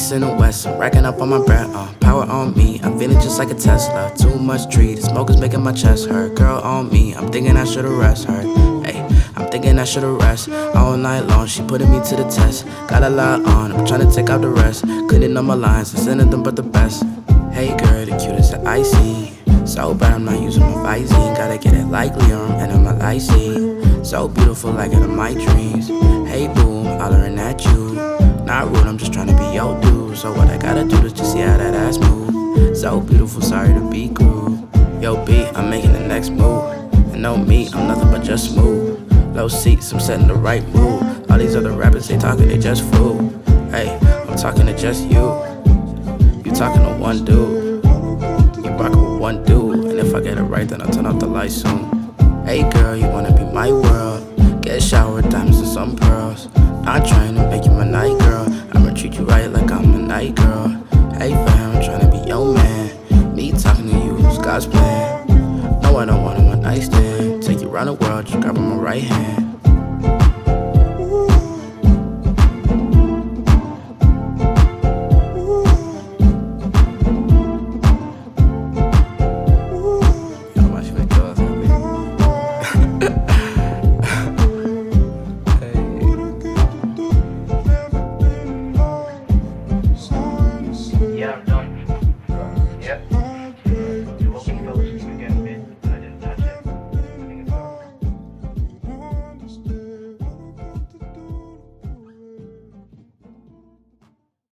East and the West, I'm racking up on my bread, power on me, I'm feeling just like a Tesla. Too much tree, the smoke is making my chest hurt. Girl on me, I'm thinking I should've rest her. Hey, I'm thinking I should've rest. All night long, she putting me to the test. Got a lot on, I'm trying to take out the rest. Couldn't know my lines, I'm sending them but the best. Hey girl, the cutest that I see. So bad I'm not using my Visine. Gotta get it like Leon and I'm a lysine. So beautiful like it in my dreams. Hey boom, hollering at you. Not rude, I'm just trying to be your dude. So what I gotta do is just see how that ass move. So beautiful, sorry to be cruel. Yo B, I'm making the next move. And no me, I'm nothing but just smooth. Low seats, I'm setting the right mood. All these other rappers, they talking, they just fool. Hey, I'm talking to just you. You talking to one dude. You rockin' with one dude. And if I get it right, then I'll turn off the lights soon. Hey girl, you wanna be my world. Get a shower, diamonds and some pearls. Not trying to make you my night girl. I'ma treat you right like I'm a night girl. Hey fam, I'm trying to be your man. Me talking to you is God's plan. No, I don't want a one night stand. Take you around the world, just grab on my right hand.